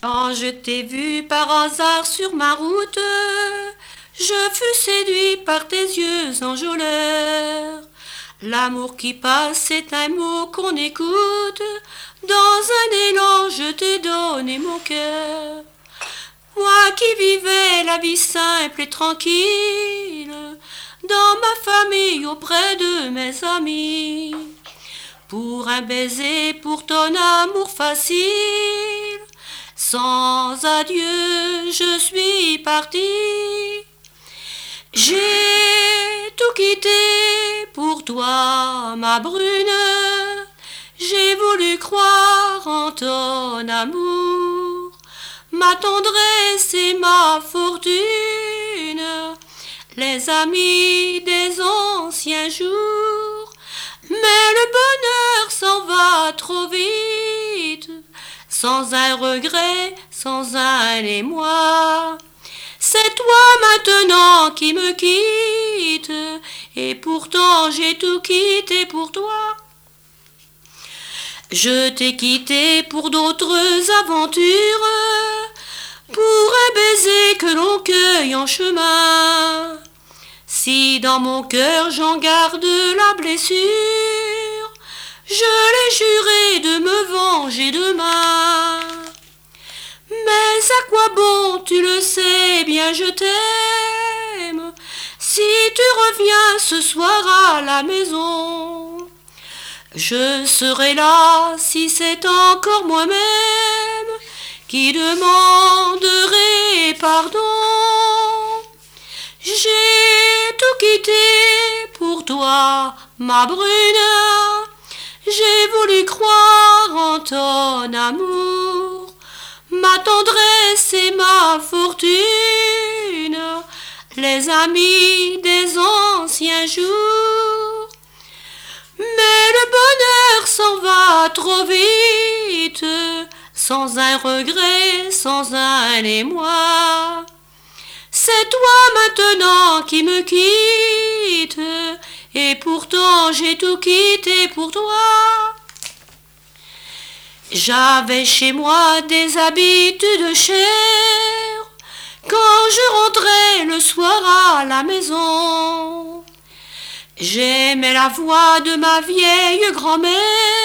Quand je t'ai vu par hasard sur ma route, je fus séduit par tes yeux enjôleurs. L'amour qui passe, c'est un mot qu'on écoute. Dans un élan, je t'ai donné mon cœur. Moi qui vivais la vie simple et tranquille, dans ma famille, auprès de mes amis. Pour un baiser, pour ton amour facile, sans adieu, je suis partie. J'ai tout quitté pour toi, ma brune. J'ai voulu croire en ton amour, ma tendresse et ma fortune, les amis des anciens jours. Mais le bonheur s'en va trop vite, sans un regret, sans un émoi. C'est toi maintenant qui me quitte, et pourtant j'ai tout quitté pour toi. Je t'ai quitté pour d'autres aventures, pour un baiser que l'on cueille en chemin. Si dans mon cœur j'en garde la blessure, je l'ai juré de me venger demain. Mais à quoi bon, tu le sais bien, je t'aime. Si tu reviens ce soir à la maison, je serai là si c'est encore moi-même qui demanderai pardon. J'ai tout quitté pour toi, ma brune. J'ai voulu croire en ton amour, ma tendresse et ma fortune, les amis des anciens jours. Mais le bonheur s'en va trop vite, sans un regret, sans un émoi. C'est toi maintenant qui me quitte, et pourtant j'ai tout quitté pour toi. J'avais chez moi des habitudes chères, quand je rentrais le soir à la maison. J'aimais la voix de ma vieille grand-mère,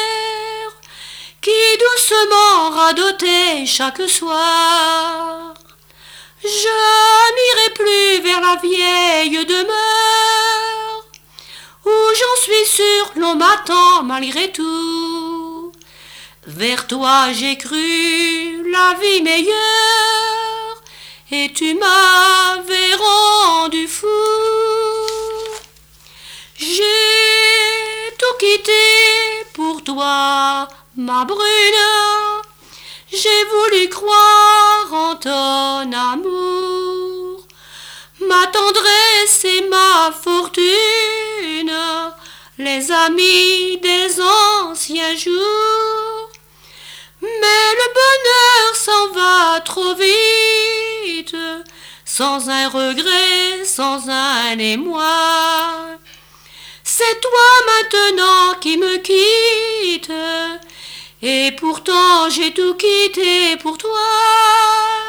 qui doucement radotait chaque soir. Je n'irai plus vers la vieille demeure, où j'en suis sûre l'on m'attend malgré tout. Vers toi j'ai cru la vie meilleure, et tu m'avais rendu fou. J'ai tout quitté pour toi, ma brune. J'ai voulu croire en ton amour, ma tendresse et ma fortune, les amis des anciens jours. Mais le bonheur s'en va trop vite, sans un regret, sans un émoi. C'est toi maintenant qui me quitte, et pourtant j'ai tout quitté pour toi.